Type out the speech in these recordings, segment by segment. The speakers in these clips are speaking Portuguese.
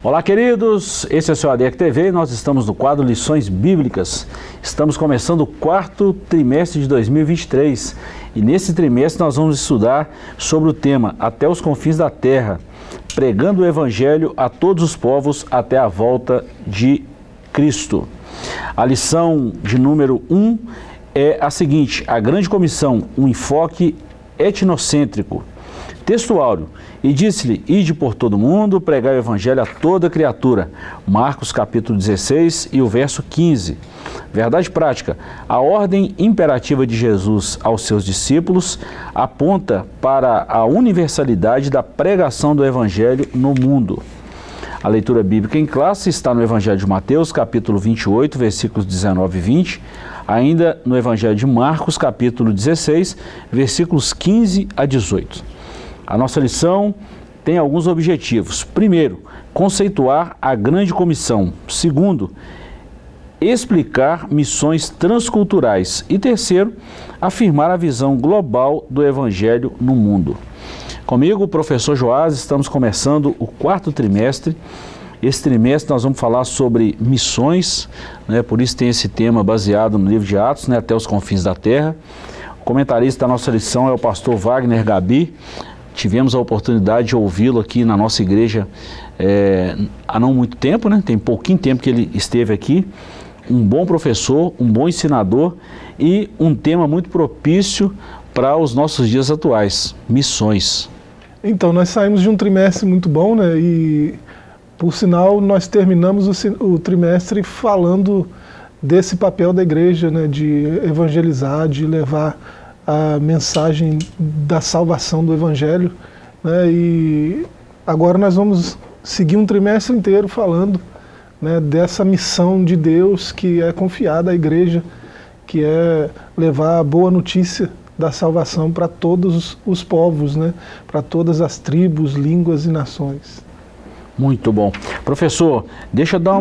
Olá, queridos, esse é o seu ADEC TV e nós estamos no quadro Lições Bíblicas. Estamos começando o quarto trimestre de 2023 e nesse trimestre nós vamos estudar sobre o tema Até os Confins da Terra, pregando o Evangelho a todos os povos até a volta de Cristo. A lição de número 1 é a seguinte: a grande comissão, um enfoque etnocêntrico. Texto áureo: e disse-lhe, ide por todo mundo, pregai o evangelho a toda criatura. Marcos capítulo 16 e o verso 15. Verdade prática: a ordem imperativa de Jesus aos seus discípulos aponta para a universalidade da pregação do evangelho no mundo. A leitura bíblica em classe está no Evangelho de Mateus, capítulo 28, versículos 19 e 20, ainda no Evangelho de Marcos, capítulo 16, versículos 15 a 18. A nossa lição tem alguns objetivos. Primeiro, conceituar a grande comissão. Segundo, explicar missões transculturais. E terceiro, afirmar a visão global do Evangelho no mundo. Comigo, o professor Joás, estamos começando o quarto trimestre. Esse trimestre nós vamos falar sobre missões, por isso tem esse tema baseado no livro de Atos, Até os Confins da Terra. O comentarista da nossa lição é o pastor Wagner Gabi. Tivemos a oportunidade de ouvi-lo aqui na nossa igreja há não muito tempo, tem pouquinho tempo que ele esteve aqui. Um bom professor, um bom ensinador e um tema muito propício para os nossos dias atuais, missões. Então, nós saímos de um trimestre muito bom, e por sinal nós terminamos o trimestre falando desse papel da igreja, de evangelizar, de levar a mensagem da salvação do Evangelho, e agora nós vamos seguir um trimestre inteiro falando dessa missão de Deus que é confiada à igreja, que é levar a boa notícia da salvação para todos os povos, para todas as tribos, línguas e nações. Muito bom. Professor, deixa eu dar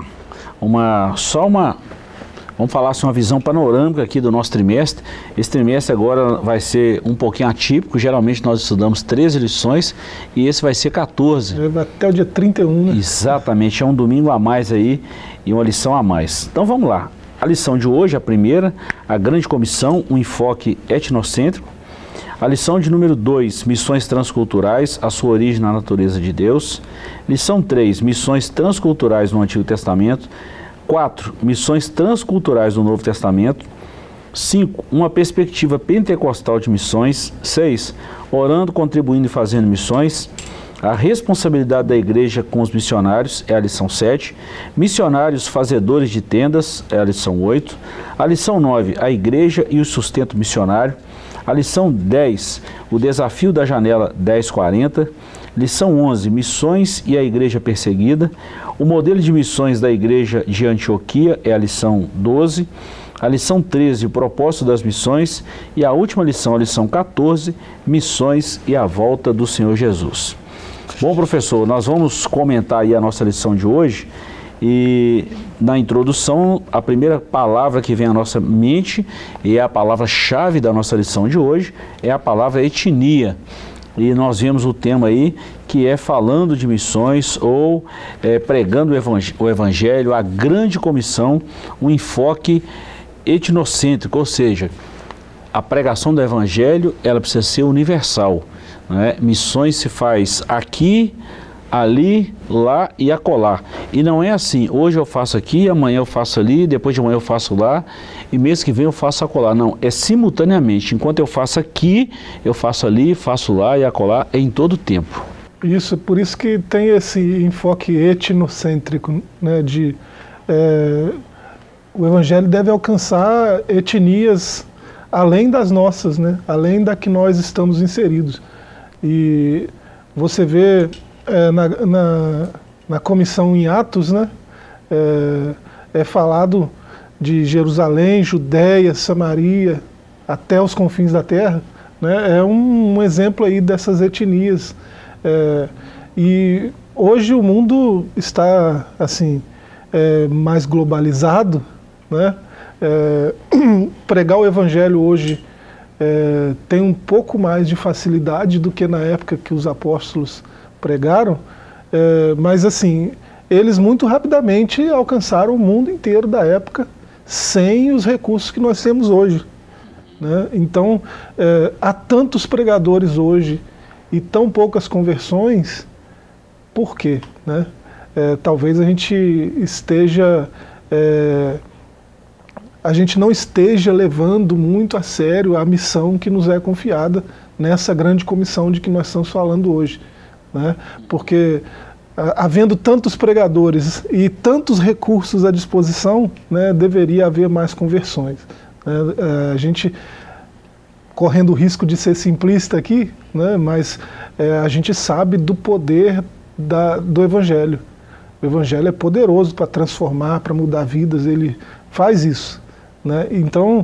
vamos falar sobre uma visão panorâmica aqui do nosso trimestre. Esse trimestre agora vai ser um pouquinho atípico, geralmente nós estudamos 13 lições e esse vai ser 14. Até o dia 31, Exatamente, é um domingo a mais aí e uma lição a mais. Então vamos lá. A lição de hoje, a primeira, a grande comissão, um enfoque etnocêntrico. A lição de número 2, missões transculturais, a sua origem na natureza de Deus. Lição 3, missões transculturais no Antigo Testamento. 4, missões transculturais no Novo Testamento. 5, uma perspectiva pentecostal de missões. 6, orando, contribuindo e fazendo missões. A responsabilidade da igreja com os missionários é a lição 7. Missionários fazedores de tendas é a lição 8. A lição 9, a igreja e o sustento missionário. A lição 10, o desafio da janela 1040. Lição 11, missões e a igreja perseguida. O modelo de missões da igreja de Antioquia é a lição 12. A lição 13, o propósito das missões. E a última lição, a lição 14, missões e a volta do Senhor Jesus. Bom, professor, nós vamos comentar aí a nossa lição de hoje e na introdução a primeira palavra que vem à nossa mente e é a palavra-chave da nossa lição de hoje é a palavra etnia. E nós vemos o tema aí que é falando de missões ou pregando o evangelho, a grande comissão, um enfoque etnocêntrico, ou seja, a pregação do evangelho ela precisa ser universal. Missões se faz aqui, ali, lá e acolá. E não é assim, hoje eu faço aqui, amanhã eu faço ali, depois de amanhã eu faço lá e mês que vem eu faço acolá. Não, é simultaneamente. Enquanto eu faço aqui, eu faço ali, faço lá e acolá, é em todo o tempo. Isso, por isso que tem esse enfoque etnocêntrico, o evangelho deve alcançar etnias além das nossas, além da que nós estamos inseridos. E você vê na comissão em Atos, é falado de Jerusalém, Judéia, Samaria, até os confins da terra. É um exemplo aí dessas etnias. E hoje o mundo está assim mais globalizado, pregar o evangelho hoje tem um pouco mais de facilidade do que na época que os apóstolos pregaram, Mas assim, eles muito rapidamente alcançaram o mundo inteiro da época sem os recursos que nós temos hoje, né? Então, há tantos pregadores hoje e tão poucas conversões, por quê, né? Talvez a gente não esteja levando muito a sério a missão que nos é confiada nessa grande comissão de que nós estamos falando hoje, né? Porque havendo tantos pregadores e tantos recursos à disposição, né, deveria haver mais conversões, né? A gente, correndo o risco de ser simplista aqui, né, mas a gente sabe do poder do Evangelho. O Evangelho é poderoso para transformar, para mudar vidas, ele faz isso, né? Então,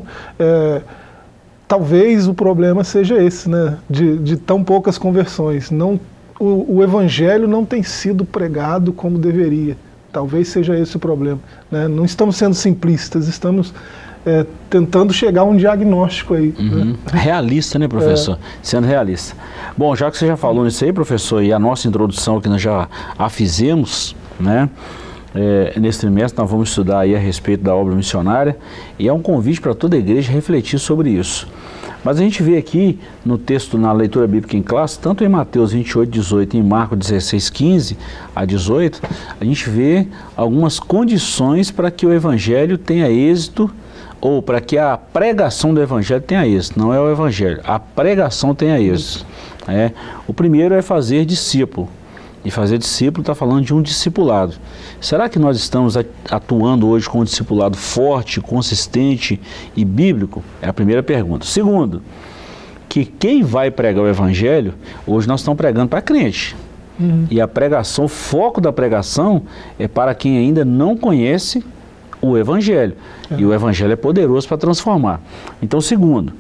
talvez o problema seja esse, né, de tão poucas conversões. O Evangelho não tem sido pregado como deveria. Talvez seja esse o problema, né? Não estamos sendo simplistas, estamos tentando chegar a um diagnóstico aí. Né? Realista, né, professor? Sendo realista. Bom, já que você já falou nisso aí, professor, e a nossa introdução que nós já a fizemos, né? Nesse trimestre nós vamos estudar aí a respeito da obra missionária, e é um convite para toda a igreja refletir sobre isso. Mas a gente vê aqui no texto, na leitura bíblica em classe, tanto em Mateus 28, 18 e em Marcos 16, 15 a 18, a gente vê algumas condições para que o Evangelho tenha êxito, ou para que a pregação do Evangelho tenha êxito. Não é o Evangelho, a pregação tenha êxito. O primeiro é fazer discípulo. E fazer discípulo está falando de um discipulado. Será que nós estamos atuando hoje com um discipulado forte, consistente e bíblico? É a primeira pergunta. Segundo, que quem vai pregar o Evangelho, hoje nós estamos pregando para crente. E a pregação, o foco da pregação é para quem ainda não conhece o Evangelho. E o Evangelho é poderoso para transformar. Então, segundo,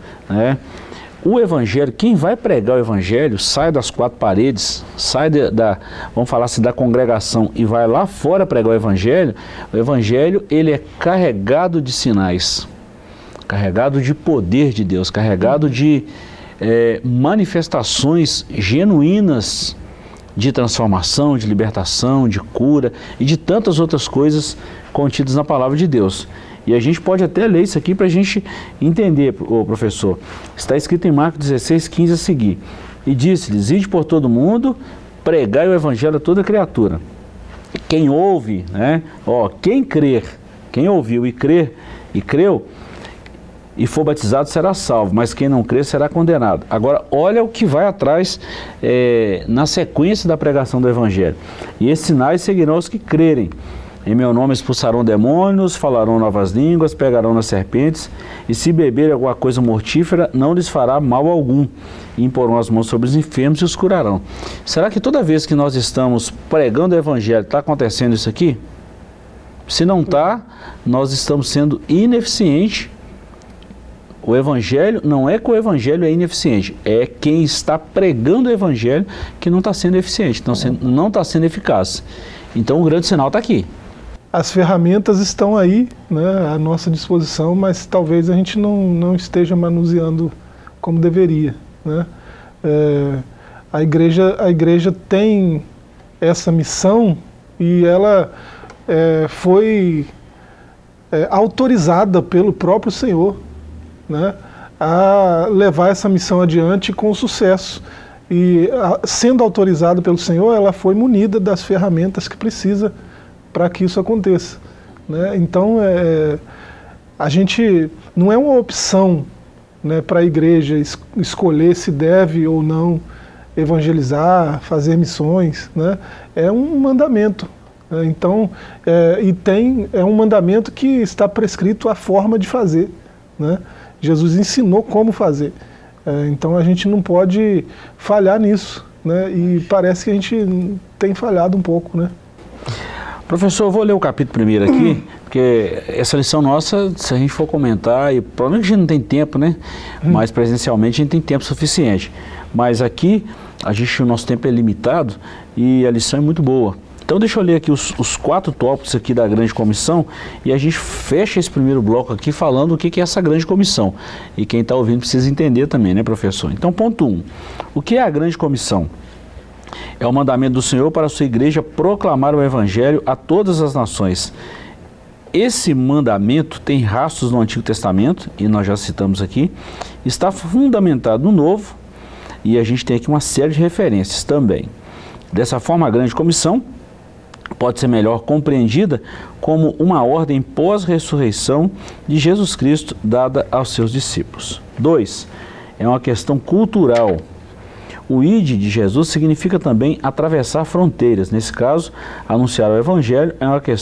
o Evangelho, quem vai pregar o Evangelho, sai das quatro paredes, sai vamos falar assim, da congregação e vai lá fora pregar o Evangelho, ele é carregado de sinais, carregado de poder de Deus, carregado de manifestações genuínas de transformação, de libertação, de cura e de tantas outras coisas contidas na palavra de Deus. E a gente pode até ler isso aqui para a gente entender, professor. Está escrito em Marcos 16, 15 a seguir. E disse-lhes: ide por todo mundo, pregai o Evangelho a toda criatura. Quem ouve, quem crer, quem ouviu e creu, e for batizado será salvo, mas quem não crer será condenado. Agora, olha o que vai atrás na sequência da pregação do Evangelho. E esses sinais seguirão os que crerem. Em meu nome expulsarão demônios, falarão novas línguas, pegarão nas serpentes, e se beberem alguma coisa mortífera, não lhes fará mal algum. E imporão as mãos sobre os enfermos e os curarão. Será que toda vez que nós estamos pregando o Evangelho, está acontecendo isso aqui? Se não está, nós estamos sendo ineficientes. O Evangelho, não é que o Evangelho é ineficiente, é quem está pregando o Evangelho que não está sendo eficiente, não está sendo eficaz. Então o grande sinal está aqui. As ferramentas estão aí, né, à nossa disposição, mas talvez a gente não esteja manuseando como deveria, né? A igreja tem essa missão e ela foi autorizada pelo próprio Senhor, né, a levar essa missão adiante com sucesso. E sendo autorizada pelo Senhor, ela foi munida das ferramentas que precisa para que isso aconteça, né? Então, a gente não é uma opção, né, para a igreja escolher se deve ou não evangelizar, fazer missões, né? É um mandamento, né? Então, é um mandamento que está prescrito a forma de fazer, né? Jesus ensinou como fazer. Então a gente não pode falhar nisso, né? E parece que a gente tem falhado um pouco, né? Professor, eu vou ler o capítulo primeiro aqui, porque essa lição nossa, se a gente for comentar, e provavelmente a gente não tem tempo, né? Mas presencialmente a gente tem tempo suficiente. Mas aqui, o nosso tempo é limitado e a lição é muito boa. Então deixa eu ler aqui os 4 tópicos aqui da grande comissão e a gente fecha esse primeiro bloco aqui falando o que é essa grande comissão. E quem está ouvindo precisa entender também, né, professor? Então, ponto 1. O que é a grande comissão? É o mandamento do Senhor para a sua igreja proclamar o evangelho a todas as nações. Esse mandamento tem rastros no Antigo Testamento, e nós já citamos aqui, está fundamentado no Novo, e a gente tem aqui uma série de referências também. Dessa forma, a grande comissão pode ser melhor compreendida como uma ordem pós-ressurreição de Jesus Cristo dada aos seus discípulos. 2. É uma questão cultural. O ide de Jesus significa também atravessar fronteiras. Nesse caso, anunciar o evangelho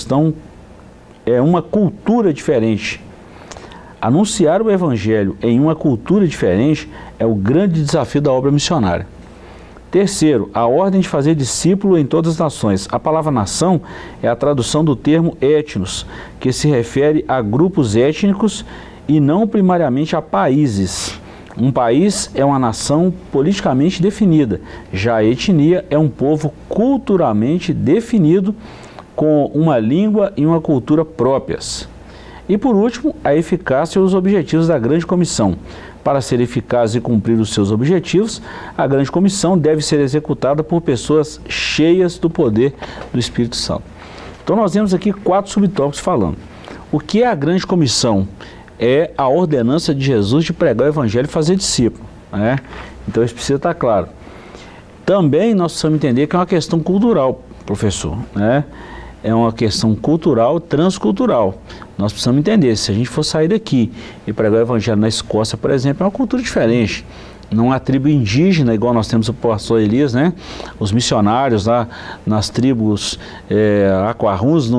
é uma cultura diferente. Anunciar o evangelho em uma cultura diferente é o grande desafio da obra missionária. Terceiro, a ordem de fazer discípulo em todas as nações. A palavra nação é a tradução do termo etnos, que se refere a grupos étnicos e não primariamente a países. Um país é uma nação politicamente definida, já a etnia é um povo culturalmente definido com uma língua e uma cultura próprias. E por último, a eficácia e os objetivos da grande comissão. Para ser eficaz e cumprir os seus objetivos, a grande comissão deve ser executada por pessoas cheias do poder do Espírito Santo. Então nós temos aqui 4 subtópicos falando. O que é a grande comissão? É a ordenança de Jesus de pregar o evangelho e fazer discípulo, né? Então isso precisa estar claro. Também nós precisamos entender que é uma questão cultural, professor, né? É uma questão cultural, transcultural. Nós precisamos entender, se a gente for sair daqui e pregar o evangelho na Escócia, por exemplo, é uma cultura diferente. Não há tribo indígena, igual nós temos o pastor Elias, né? Os missionários lá nas tribos Aquaruns,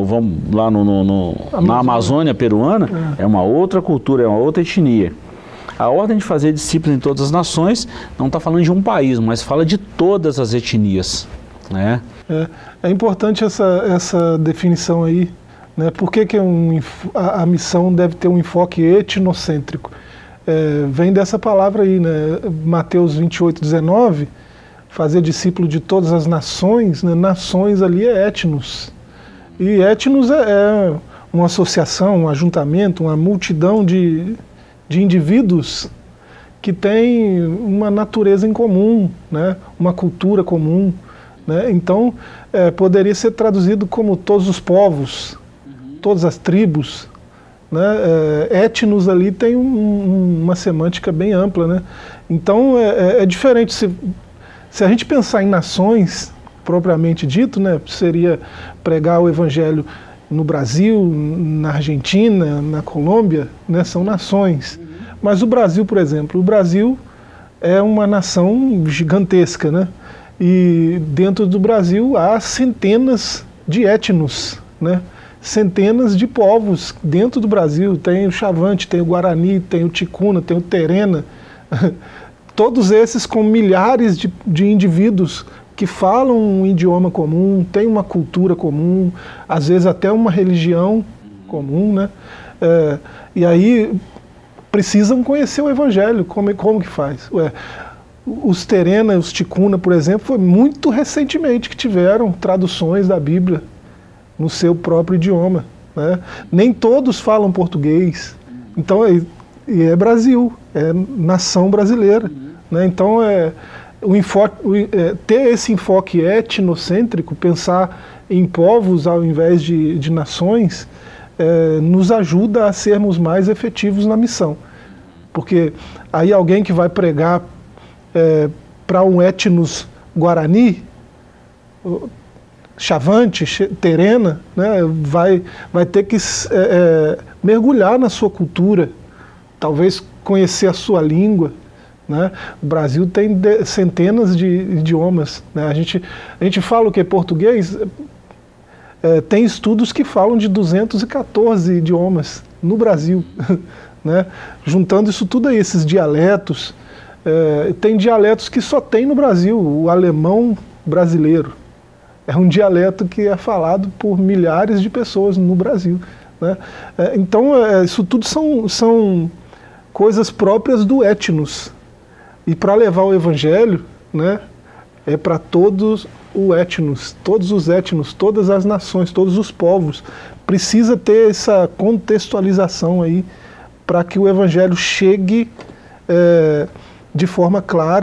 na Amazônia peruana, é uma outra cultura, é uma outra etnia. A ordem de fazer discípulos em todas as nações não está falando de um país, mas fala de todas as etnias, né? É importante essa definição aí, né? Por que a missão deve ter um enfoque etnocêntrico? Vem dessa palavra aí, né? Mateus 28:19, fazer discípulo de todas as nações, né? Nações ali é etnos. E etnos é uma associação, um ajuntamento, uma multidão de indivíduos que tem uma natureza em comum, né? Uma cultura comum. Né? Então, poderia ser traduzido como todos os povos, todas as tribos. Né? Etnos ali tem uma semântica bem ampla. Né? Então, é diferente. Se a gente pensar em nações, propriamente dito, né? Seria pregar o evangelho no Brasil, na Argentina, na Colômbia, né? São nações. Mas o Brasil, por exemplo, o Brasil é uma nação gigantesca, né? E dentro do Brasil há centenas de etnos, né? Centenas de povos dentro do Brasil. Tem o Chavante, tem o Guarani, tem o Ticuna, tem o Terena. Todos esses com milhares de indivíduos que falam um idioma comum, têm uma cultura comum, às vezes até uma religião comum, né? E aí precisam conhecer o Evangelho. Como que faz? Os Terena, os Ticuna, por exemplo, foi muito recentemente que tiveram traduções da Bíblia no seu próprio idioma. Né? Nem todos falam português. Então, é Brasil, é nação brasileira. Né? Então, ter esse enfoque etnocêntrico, pensar em povos ao invés de nações, nos ajuda a sermos mais efetivos na missão. Porque aí alguém que vai pregar para um etnos Guarani, Chavante, Terena, né, vai ter que mergulhar na sua cultura, talvez conhecer a sua língua. Né? O Brasil tem centenas de idiomas. Né? A gente fala o que? Português? Tem estudos que falam de 214 idiomas no Brasil. Né? Juntando isso tudo aí, esses dialetos. Tem dialetos que só tem no Brasil, o alemão brasileiro. É um dialeto que é falado por milhares de pessoas no Brasil. Né? Então, isso tudo são coisas próprias do etnos. E para levar o Evangelho, né, é para todos os etnos, todas as nações, todos os povos. Precisa ter essa contextualização aí para que o Evangelho chegue de forma clara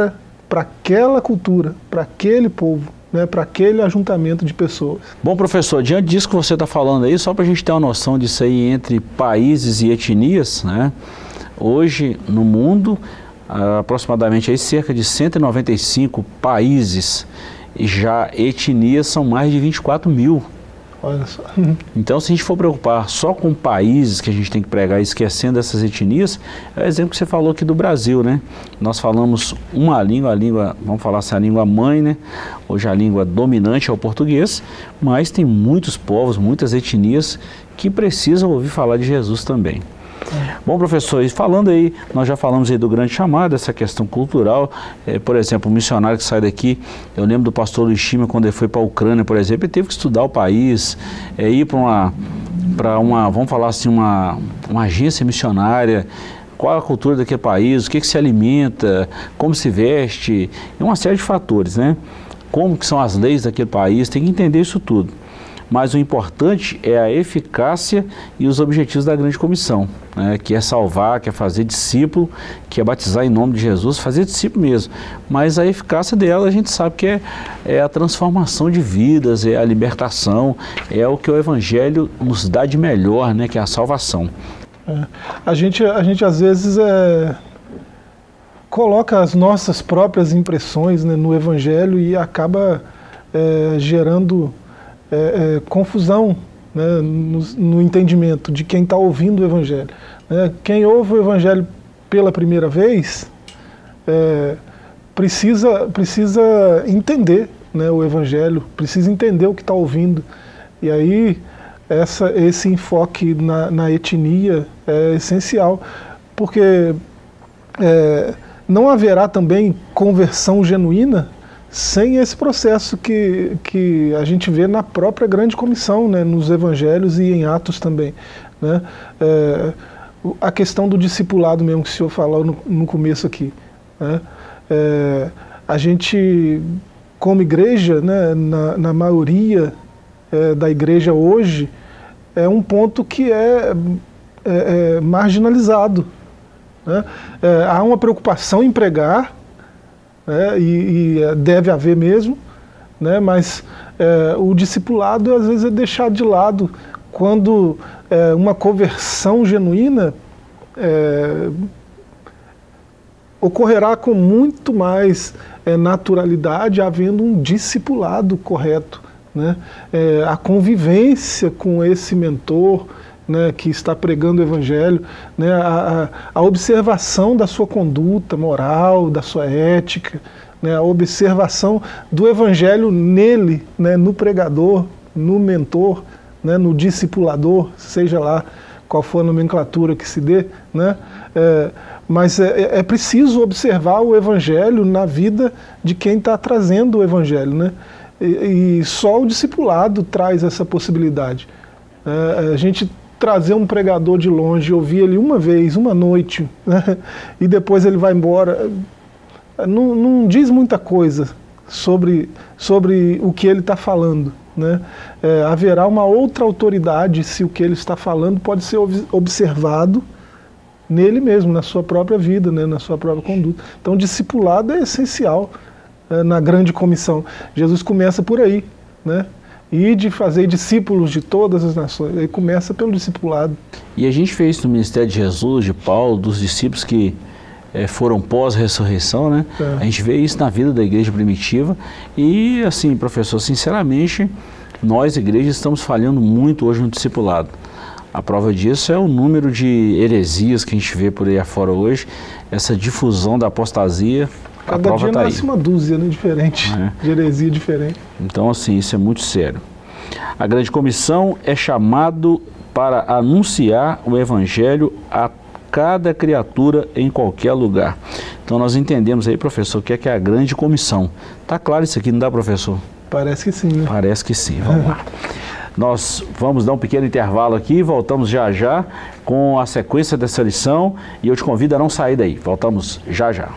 para aquela cultura, para aquele povo, né, para aquele ajuntamento de pessoas. Bom, professor, diante disso que você está falando aí, só para a gente ter uma noção disso aí entre países e etnias, né? Hoje, no mundo, aproximadamente aí, cerca de 195 países, e já etnias são mais de 24 mil. Olha só. Então, se a gente for preocupar só com países que a gente tem que pregar, esquecendo essas etnias, é o exemplo que você falou aqui do Brasil, né? Nós falamos uma língua, a língua, vamos falar assim, a língua mãe, né? Hoje a língua dominante é o português, mas tem muitos povos, muitas etnias que precisam ouvir falar de Jesus também. Bom, professor, e falando aí, nós já falamos aí do grande chamado, essa questão cultural, por exemplo, um missionário que sai daqui, eu lembro do pastor Luiz Chima, quando ele foi para a Ucrânia, por exemplo, ele teve que estudar o país, ir para uma, vamos falar assim, uma agência missionária, qual a cultura daquele país, o que se alimenta, como se veste, e uma série de fatores, né? Como que são as leis daquele país, tem que entender isso tudo. Mas o importante é a eficácia e os objetivos da grande comissão, né? Que é salvar, que é fazer discípulo, que é batizar em nome de Jesus, fazer discípulo mesmo. Mas a eficácia dela a gente sabe que é a transformação de vidas, é a libertação, é o que o Evangelho nos dá de melhor, né? Que é a salvação. A gente às vezes coloca as nossas próprias impressões, né, no Evangelho e acaba gerando confusão, né, no entendimento de quem está ouvindo o Evangelho. Quem ouve o Evangelho pela primeira vez precisa entender, né, o Evangelho, precisa entender o que está ouvindo. E aí esse enfoque na etnia é essencial, porque não haverá também conversão genuína sem esse processo que a gente vê na própria grande comissão, né, nos evangelhos e em Atos também, né? A questão do discipulado mesmo que o senhor falou no começo aqui, né? A gente, como igreja, né, na maioria da igreja hoje, é um ponto que é marginalizado, né? Há uma preocupação em pregar, e deve haver mesmo, né? Mas o discipulado às vezes é deixado de lado quando uma conversão genuína ocorrerá com muito mais naturalidade, havendo um discipulado correto, né? A convivência com esse mentor, né, que está pregando o Evangelho, né, a observação da sua conduta moral, da sua ética, né, a observação do Evangelho nele, né, no pregador, no mentor, né, no discipulador, seja lá qual for a nomenclatura que se dê, né, mas é preciso observar o Evangelho na vida de quem está trazendo o Evangelho, né, e só o discipulado traz essa possibilidade. A gente trazer um pregador de longe, ouvir ele uma vez, uma noite, né, e depois ele vai embora, não diz muita coisa sobre o que ele está falando, né? Haverá uma outra autoridade se o que ele está falando pode ser observado nele mesmo, na sua própria vida, né, na sua própria conduta. Então, o discipulado é essencial na grande comissão. Jesus começa por aí, né? E de fazer discípulos de todas as nações. Aí começa pelo discipulado. E a gente fez isso no ministério de Jesus, de Paulo, dos discípulos que foram pós-ressurreição, né? A gente vê isso na vida da igreja primitiva. E assim, professor, sinceramente, nós, igreja, estamos falhando muito hoje no discipulado. A prova disso é o número de heresias que a gente vê por aí afora hoje, essa difusão da apostasia. Cada dia nasce uma dúzia, né, diferente, de heresia diferente. Então, assim, isso é muito sério. A grande comissão é chamado para anunciar o Evangelho a cada criatura em qualquer lugar. Então, nós entendemos aí, professor, o que é a grande comissão. Tá claro isso aqui, não dá, professor? Parece que sim, né? Parece que sim, vamos lá. Nós vamos dar um pequeno intervalo aqui e voltamos já já com a sequência dessa lição e eu te convido a não sair daí. Voltamos já já.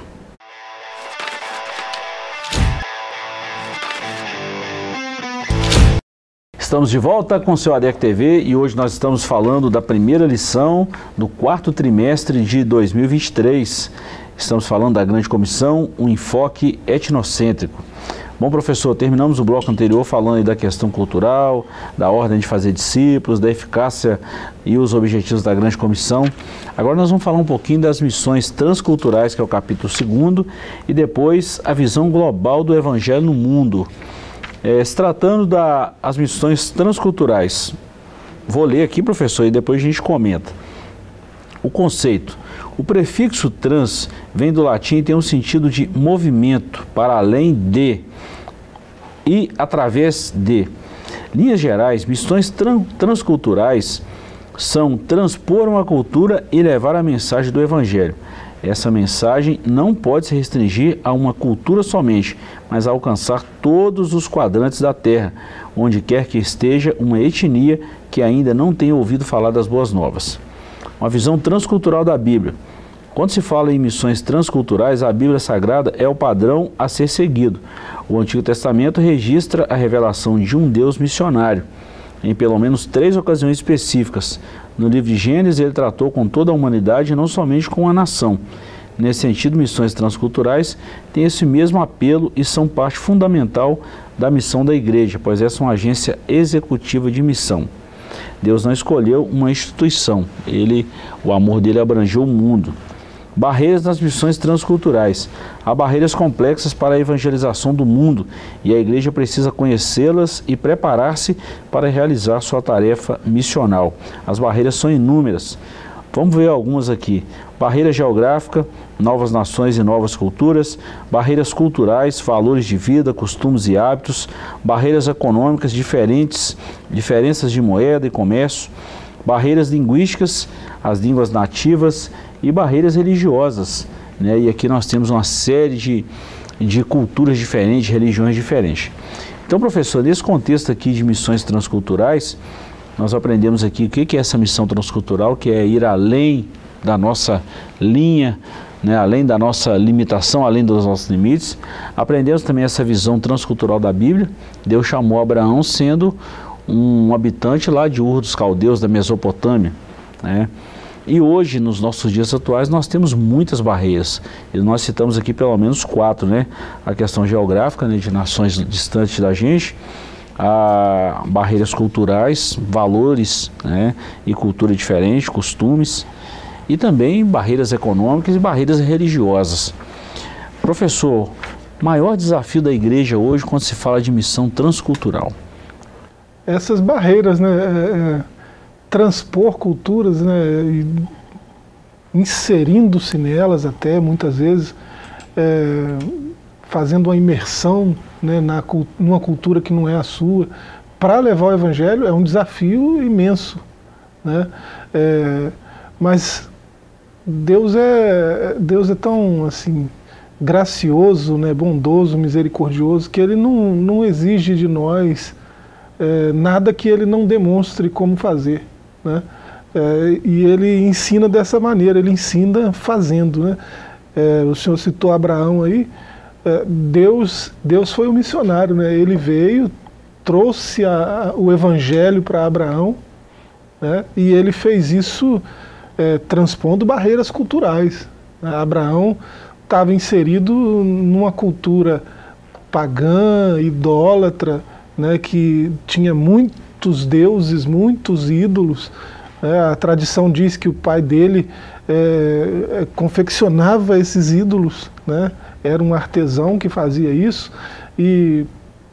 Estamos de volta com o seu ADEC TV e hoje nós estamos falando da primeira lição do quarto trimestre de 2023. Estamos falando da Grande Comissão, um enfoque etnocêntrico. Bom, professor, terminamos o bloco anterior falando aí da questão cultural, da ordem de fazer discípulos, da eficácia e os objetivos da Grande Comissão. Agora nós vamos falar um pouquinho das missões transculturais, que é o capítulo 2, e depois a visão global do Evangelho no mundo. Se tratando das missões transculturais, vou ler aqui, professor, e depois a gente comenta. O conceito. O prefixo trans vem do latim e tem um sentido de movimento, para além de e através de. Linhas gerais, missões transculturais são transpor uma cultura e levar a mensagem do Evangelho. Essa mensagem não pode se restringir a uma cultura somente, mas a alcançar todos os quadrantes da terra, onde quer que esteja uma etnia que ainda não tenha ouvido falar das boas novas. Uma visão transcultural da Bíblia. Quando se fala em missões transculturais, a Bíblia Sagrada é o padrão a ser seguido. O Antigo Testamento registra a revelação de um Deus missionário, em pelo menos 3 ocasiões específicas. No livro de Gênesis, ele tratou com toda a humanidade e não somente com a nação. Nesse sentido, missões transculturais têm esse mesmo apelo e são parte fundamental da missão da igreja, pois essa é uma agência executiva de missão. Deus não escolheu uma instituição, o amor dele abrangeu o mundo. Barreiras nas missões transculturais. Há barreiras complexas para a evangelização do mundo e a igreja precisa conhecê-las e preparar-se para realizar sua tarefa missional. As barreiras são inúmeras. Vamos ver algumas aqui. Barreira geográfica, novas nações e novas culturas, barreiras culturais, valores de vida, costumes e hábitos, barreiras econômicas diferentes, diferenças de moeda e comércio, barreiras linguísticas, as línguas nativas e barreiras religiosas, né? E aqui nós temos uma série de culturas diferentes, de religiões diferentes. Então, professor, nesse contexto aqui de missões transculturais, nós aprendemos aqui o que é essa missão transcultural, que é ir além da nossa linha, né? Além da nossa limitação, além dos nossos limites. Aprendemos também essa visão transcultural da Bíblia. Deus chamou Abraão sendo um habitante lá de Ur dos Caldeus, da Mesopotâmia, né? E hoje, nos nossos dias atuais, nós temos muitas barreiras. E nós citamos aqui pelo menos 4, né? A questão geográfica, né, de nações distantes da gente, barreiras culturais, valores, né, e cultura diferente, costumes, e também barreiras econômicas e barreiras religiosas. Professor, maior desafio da igreja hoje quando se fala de missão transcultural? Essas barreiras, né? Transpor culturas, né, inserindo-se nelas até, muitas vezes, fazendo uma imersão, né, numa cultura que não é a sua, para levar o Evangelho é um desafio imenso, né? Mas Deus é tão assim, gracioso, né, bondoso, misericordioso, que Ele não exige de nós nada que Ele não demonstre como fazer, né? E Ele ensina dessa maneira, Ele ensina fazendo, né? O senhor citou Abraão aí. Deus foi um missionário, né? Ele veio, trouxe o Evangelho para Abraão, né? E ele fez isso transpondo barreiras culturais. Abraão estava inserido numa cultura pagã, idólatra, né? Que tinha muitos deuses, muitos ídolos. A tradição diz que o pai dele confeccionava esses ídolos, né? Era um artesão que fazia isso, e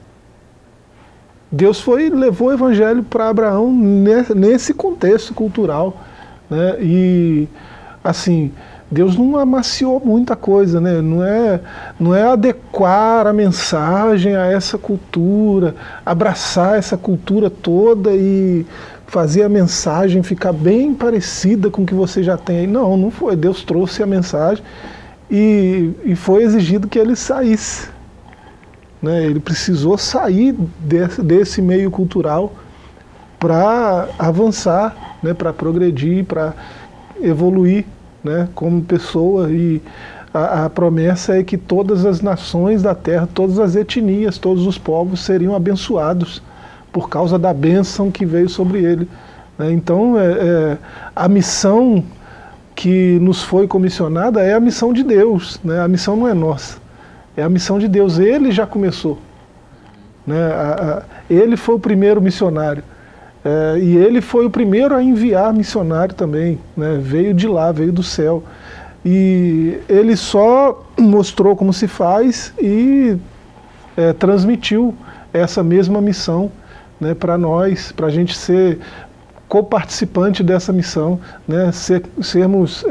Deus levou o Evangelho para Abraão nesse contexto cultural, né? E assim, Deus não amaciou muita coisa, né? Não é adequar a mensagem a essa cultura, abraçar essa cultura toda e fazer a mensagem ficar bem parecida com o que você já tem aí. Não foi. Deus trouxe a mensagem e foi exigido que ele saísse, né? Ele precisou sair desse meio cultural para avançar, né? Para progredir, para evoluir, né? Como pessoa. E a promessa é que todas as nações da terra, todas as etnias, todos os povos seriam abençoados por causa da bênção que veio sobre ele, né? Então, a missão que nos foi comissionada é a missão de Deus, né? A missão não é nossa, é a missão de Deus. Ele já começou, né? Ele foi o primeiro missionário, e ele foi o primeiro a enviar missionário também, né? Veio de lá, veio do céu, e ele só mostrou como se faz e transmitiu essa mesma missão, né, para nós, para a gente ser coparticipante dessa missão, né, sermos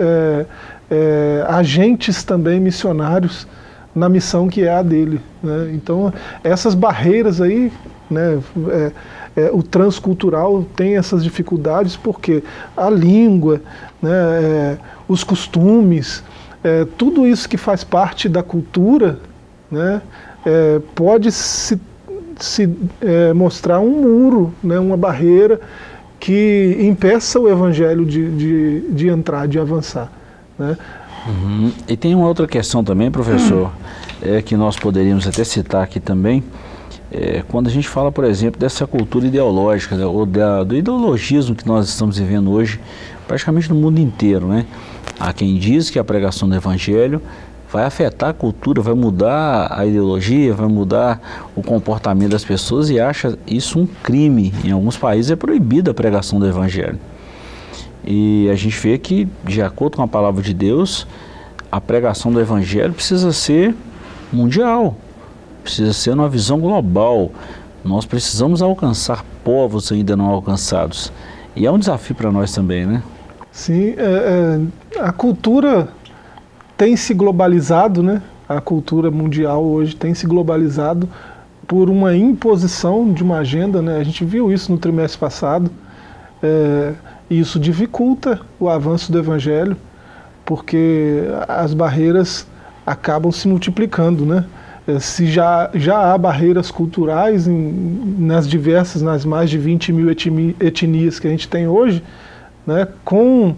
agentes também missionários na missão que é a dele, né? Então, essas barreiras aí, né, o transcultural tem essas dificuldades porque a língua, né, os costumes, tudo isso que faz parte da cultura, né, pode se mostrar um muro, né, uma barreira que impeça o evangelho de entrar, de avançar, né? Uhum. E tem uma outra questão também, professor, que nós poderíamos até citar aqui também, quando a gente fala, por exemplo, dessa cultura ideológica, né, ou do ideologismo que nós estamos vivendo hoje, praticamente no mundo inteiro, né? Há quem diz que a pregação do evangelho vai afetar a cultura, vai mudar a ideologia, vai mudar o comportamento das pessoas e acha isso um crime. Em alguns países é proibida a pregação do evangelho. E a gente vê que, de acordo com a palavra de Deus, a pregação do evangelho precisa ser mundial, precisa ser uma visão global. Nós precisamos alcançar povos ainda não alcançados. E é um desafio para nós também, né? Sim, a cultura tem se globalizado, né? A cultura mundial hoje tem se globalizado por uma imposição de uma agenda, né? A gente viu isso no trimestre passado, e isso dificulta o avanço do evangelho, porque as barreiras acabam se multiplicando, né? Se já há barreiras culturais nas mais de 20 mil etnias que a gente tem hoje, né? Com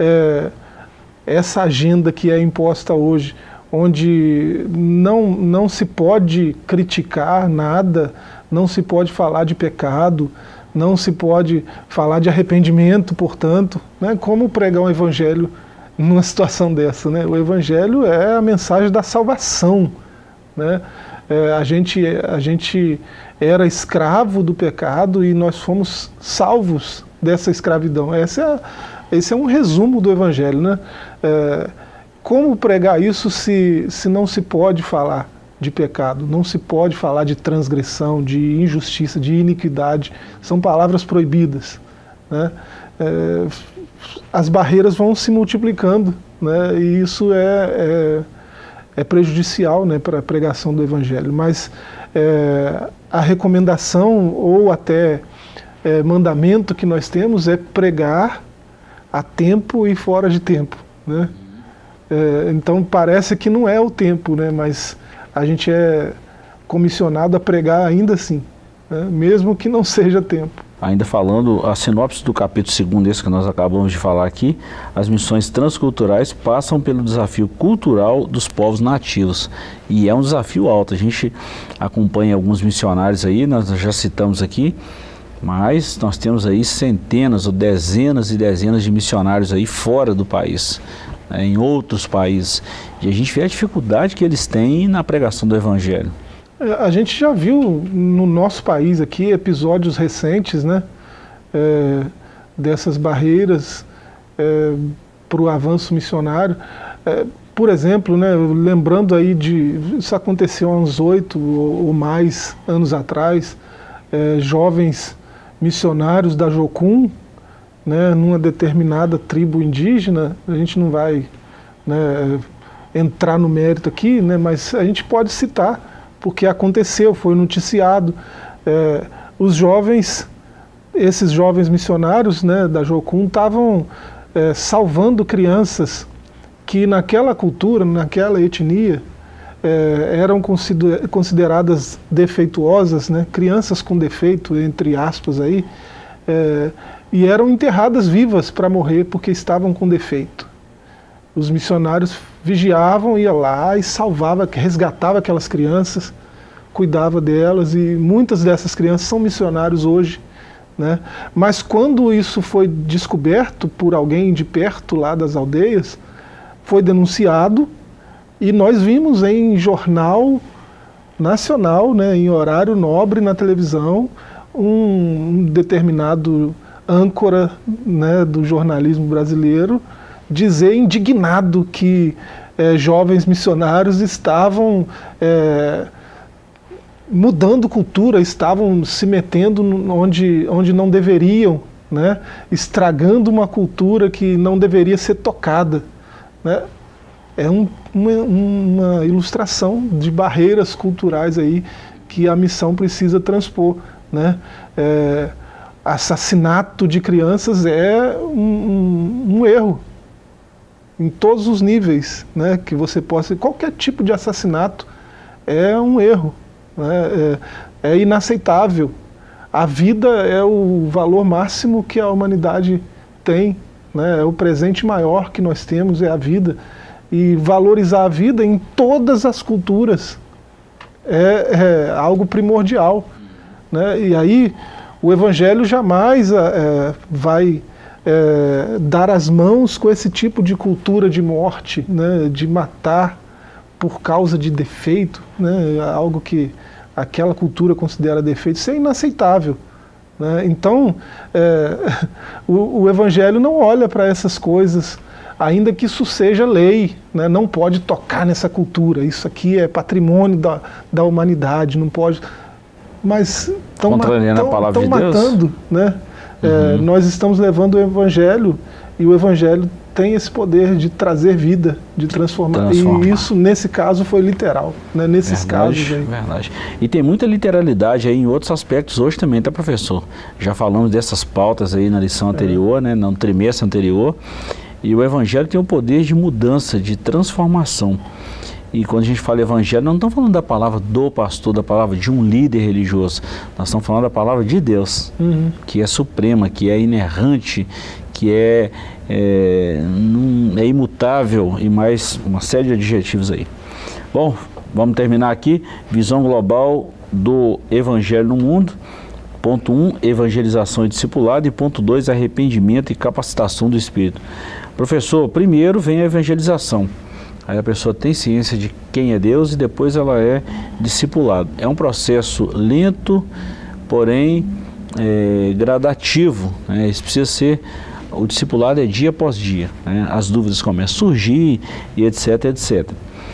essa agenda que é imposta hoje, onde não se pode criticar nada, não se pode falar de pecado, não se pode falar de arrependimento, portanto, né? Como pregar um evangelho numa situação dessa, né? O evangelho é a mensagem da salvação, né? A gente era escravo do pecado e nós fomos salvos dessa escravidão. Esse é um resumo do evangelho, né? Como pregar isso se não se pode falar de pecado, não se pode falar de transgressão, de injustiça, de iniquidade? São palavras proibidas, né? As barreiras vão se multiplicando, né? E isso é prejudicial, né, para a pregação do evangelho. Mas a recomendação ou até mandamento que nós temos é pregar a tempo e fora de tempo, né? Então parece que não é o tempo, né? Mas a gente é comissionado a pregar ainda assim, né? Mesmo que não seja tempo. Ainda falando, a sinopse do capítulo 2, esse que nós acabamos de falar aqui, as missões transculturais passam pelo desafio cultural dos povos nativos. E é um desafio alto. A gente acompanha alguns missionários aí, nós já citamos aqui, mas nós temos aí centenas ou dezenas e dezenas de missionários aí fora do país, né, em outros países. E a gente vê a dificuldade que eles têm na pregação do evangelho. A gente já viu no nosso país aqui episódios recentes, né, dessas barreiras para o avanço missionário. Por exemplo, né, lembrando aí isso aconteceu há uns 8 ou mais anos atrás, jovens missionários da Jocum, né, numa determinada tribo indígena. A gente não vai, né, entrar no mérito aqui, né, mas a gente pode citar, porque aconteceu, foi noticiado. Esses jovens missionários, né, da Jocum estavam salvando crianças que naquela cultura, naquela etnia, eram consideradas defeituosas, né, crianças com defeito, entre aspas, aí, e eram enterradas vivas para morrer porque estavam com defeito. Os missionários vigiavam, ia lá e salvava, resgatava aquelas crianças, cuidava delas, e muitas dessas crianças são missionários hoje né? Mas quando isso foi descoberto por alguém de perto lá das aldeias, foi denunciado e nós vimos em jornal nacional, né, em horário nobre na televisão, um determinado âncora, né, do jornalismo brasileiro dizer indignado que jovens missionários estavam mudando cultura, estavam se metendo onde não deveriam, né, estragando uma cultura que não deveria ser tocada, né? É uma ilustração de barreiras culturais aí que a missão precisa transpor, né? Assassinato de crianças é um erro em todos os níveis, né, que você possa... Qualquer tipo de assassinato é um erro, né, é inaceitável. A vida é o valor máximo que a humanidade tem, né, é o presente maior que nós temos, é a vida. E valorizar a vida em todas as culturas é algo primordial, né? E aí o Evangelho jamais vai dar as mãos com esse tipo de cultura de morte, né? De matar por causa de defeito, né? Algo que aquela cultura considera defeito, isso é inaceitável, né? Então o Evangelho não olha para essas coisas, ainda que isso seja lei, né? Não pode tocar nessa cultura, isso aqui é patrimônio da humanidade, não pode... Mas estão matando, né? Nós estamos levando o Evangelho, e o Evangelho tem esse poder de trazer vida, de transformar. E isso, nesse caso, foi literal, né? Nesses casos aí. Verdade. E tem muita literalidade aí em outros aspectos hoje também, tá, professor? Já falamos dessas pautas aí na lição anterior, né? No trimestre anterior. E o Evangelho tem o poder de mudança, de transformação. E quando a gente fala Evangelho, não estamos falando da palavra do pastor, da palavra de um líder religioso. Nós estamos falando da palavra de Deus, que é suprema, que é inerrante, que é imutável e mais uma série de adjetivos aí. Bom, vamos terminar aqui. Visão global do Evangelho no mundo. Ponto 1, evangelização e discipulado. E ponto 2, arrependimento e capacitação do Espírito. Professor, primeiro vem a evangelização. Aí a pessoa tem ciência de quem é Deus e depois ela é discipulado. É um processo lento, porém gradativo, né? Isso precisa ser... O discipulado é dia após dia, né? As dúvidas começam a surgir e etc, etc.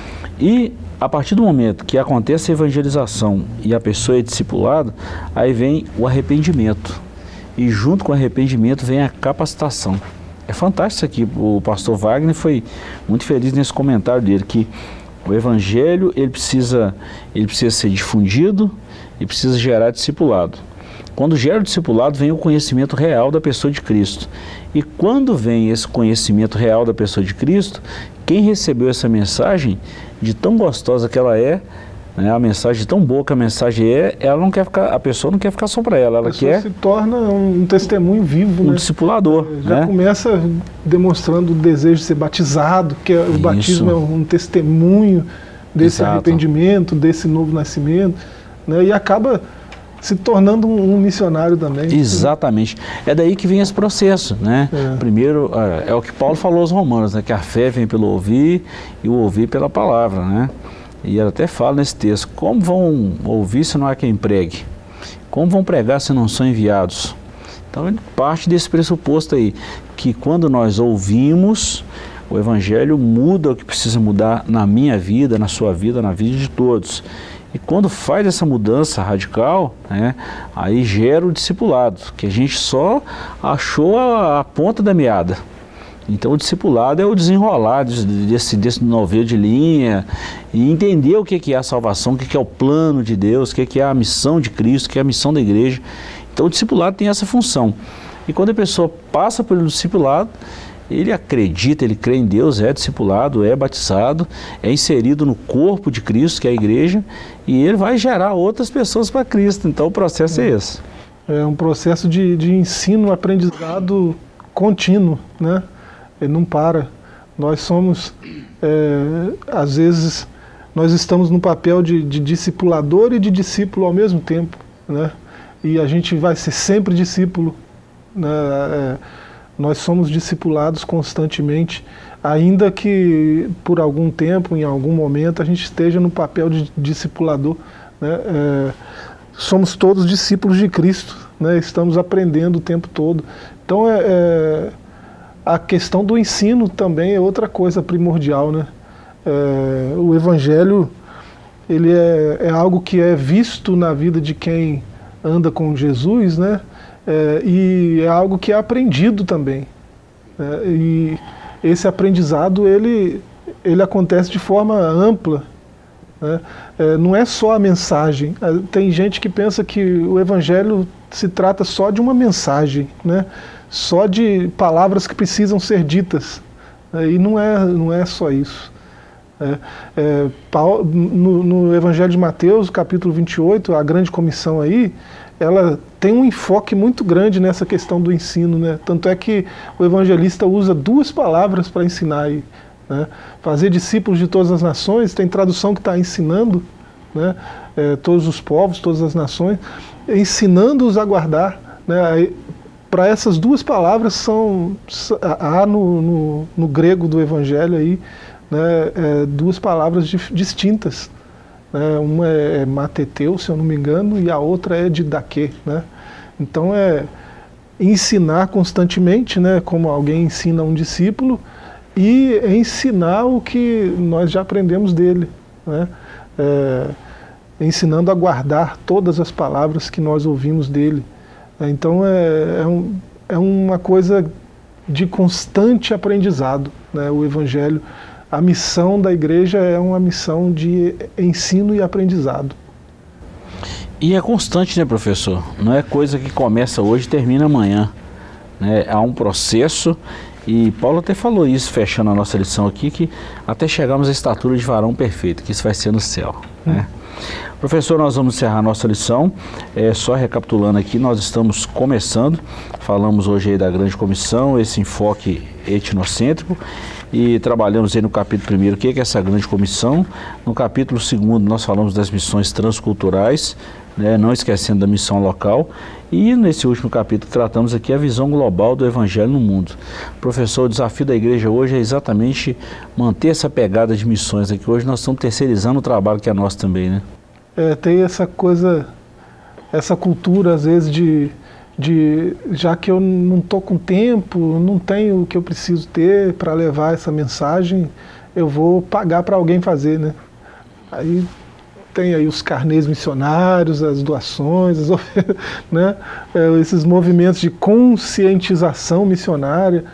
E a partir do momento que acontece a evangelização e a pessoa é discipulada, aí vem o arrependimento. E junto com o arrependimento vem a capacitação. É fantástico isso aqui. O pastor Wagner foi muito feliz nesse comentário dele, que o Evangelho ele precisa ser difundido e precisa gerar discipulado. Quando gera o discipulado, vem o conhecimento real da pessoa de Cristo. E quando vem esse conhecimento real da pessoa de Cristo, quem recebeu essa mensagem, de tão gostosa que ela é, né, a mensagem tão boa que a mensagem ela não quer ficar, a pessoa não quer ficar só para ela quer... se torna um testemunho vivo, um discipulador. Já começa demonstrando o desejo de ser batizado, que o batismo é um testemunho desse arrependimento, desse novo nascimento, né, e acaba se tornando um missionário também. Exatamente. É daí que vem esse processo, né? Primeiro, é o que Paulo falou aos Romanos, né? Que a fé vem pelo ouvir e o ouvir pela palavra, né? E ele até fala nesse texto, como vão ouvir se não há quem pregue? Como vão pregar se não são enviados? Então, ele parte desse pressuposto aí, que quando nós ouvimos, o Evangelho muda o que precisa mudar na minha vida, na sua vida, na vida de todos. E quando faz essa mudança radical, né, aí gera o discipulado, que a gente só achou a ponta da meada. Então o discipulado é o desenrolar desse novelo de linha e entender o que é a salvação, o que é o plano de Deus, o que é a missão de Cristo, o que é a missão da igreja. Então o discipulado tem essa função. E quando a pessoa passa pelo discipulado, ele acredita, ele crê em Deus, é discipulado, é batizado, é inserido no corpo de Cristo, que é a igreja, e ele vai gerar outras pessoas para Cristo. Então o processo é esse. É um processo de ensino, aprendizado contínuo, né? Ele não para. Nós somos, às vezes, nós estamos no papel de discipulador e de discípulo ao mesmo tempo, né? e a gente vai ser sempre discípulo, né? Nós somos discipulados constantemente, ainda que por algum tempo, em algum momento, a gente esteja no papel de discipulador, né? Somos todos discípulos de Cristo, né? Estamos aprendendo o tempo todo. Então a questão do ensino também é outra coisa primordial, né? O Evangelho, ele é algo que é visto na vida de quem anda com Jesus, né? E é algo que é aprendido também, né? E esse aprendizado, ele acontece de forma ampla, né? Não é só a mensagem. Tem gente que pensa que o Evangelho se trata só de uma mensagem, né? Só de palavras que precisam ser ditas, e não é só isso. No Evangelho de Mateus, capítulo 28, a grande comissão aí, ela tem um enfoque muito grande nessa questão do ensino, né? Tanto é que o evangelista usa 2 palavras para ensinar aí, né? Fazer discípulos de todas as nações, tem tradução que está ensinando, né? Todos os povos, todas as nações, ensinando-os a guardar, né? Para essas 2 palavras há no grego do Evangelho aí, né, 2 palavras distintas. Uma é mateteu, se eu não me engano, e a outra é didaquê, né? Então ensinar constantemente, né, como alguém ensina um discípulo, e ensinar o que nós já aprendemos dele, né? Ensinando a guardar todas as palavras que nós ouvimos dele. Então é uma coisa de constante aprendizado, né, o Evangelho. A missão da igreja é uma missão de ensino e aprendizado. E é constante, né, professor? Não é coisa que começa hoje e termina amanhã, né? Há um processo, e Paulo até falou isso, fechando a nossa lição aqui, que até chegarmos à estatura de varão perfeito, que isso vai ser no céu, né? Professor, nós vamos encerrar a nossa lição. Só recapitulando aqui, nós estamos começando, falamos hoje aí da grande comissão, esse enfoque etnocêntrico, e trabalhamos aí no capítulo 1, o que é essa grande comissão. No capítulo 2, nós falamos das missões transculturais, né, não esquecendo da missão local. E nesse último capítulo tratamos aqui a visão global do Evangelho no mundo. Professor, o desafio da igreja hoje é exatamente manter essa pegada de missões aqui. Hoje nós estamos terceirizando o trabalho que é nosso também, né? Tem essa coisa, essa cultura às vezes de já que eu não estou com tempo, não tenho o que eu preciso ter para levar essa mensagem, eu vou pagar para alguém fazer, né? Aí tem aí os carnês missionários, as doações, né? Esses movimentos de conscientização missionária.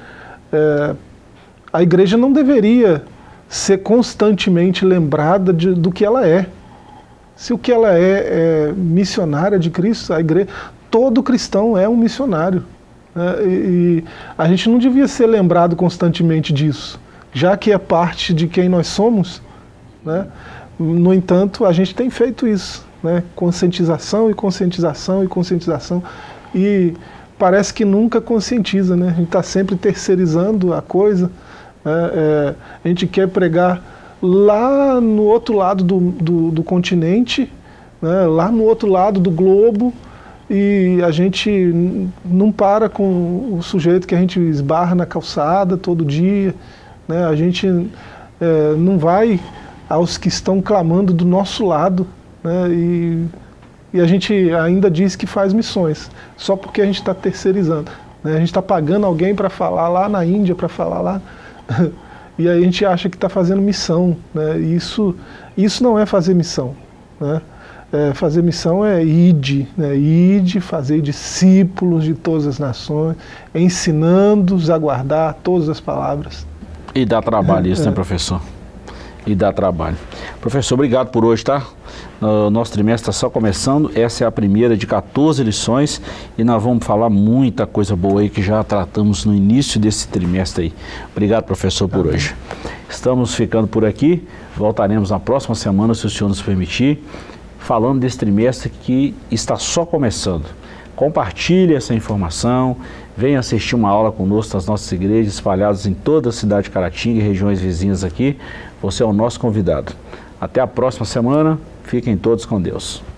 A igreja não deveria ser constantemente lembrada do que ela é. Se o que ela é missionária de Cristo, a igreja, todo cristão é um missionário, né? E a gente não devia ser lembrado constantemente disso, já que é parte de quem nós somos, né? No entanto, a gente tem feito isso, né? Conscientização e conscientização e conscientização, e parece que nunca conscientiza, né? A gente está sempre terceirizando a coisa, né? A gente quer pregar lá no outro lado do continente, né? Lá no outro lado do globo, e a gente não para com o sujeito que a gente esbarra na calçada todo dia, né? A gente não vai aos que estão clamando do nosso lado, né? E a gente ainda diz que faz missões, só porque a gente está terceirizando, né? A gente está pagando alguém para falar lá na Índia, para falar lá, e aí a gente acha que está fazendo missão, né? Isso não é fazer missão, né? Fazer missão é ide, né? Ide, fazer discípulos de todas as nações, ensinando-os a guardar todas as palavras. E dá trabalho isso, né, professor? E dá trabalho. Professor, obrigado por hoje, tá? O nosso trimestre está só começando, essa é a primeira de 14 lições e nós vamos falar muita coisa boa aí que já tratamos no início desse trimestre aí. Obrigado, professor, por hoje. Estamos ficando por aqui, voltaremos na próxima semana, se o senhor nos permitir, falando desse trimestre que está só começando. Compartilhe essa informação, venha assistir uma aula conosco nas nossas igrejas espalhadas em toda a cidade de Caratinga e regiões vizinhas aqui. Você é o nosso convidado. Até a próxima semana, fiquem todos com Deus.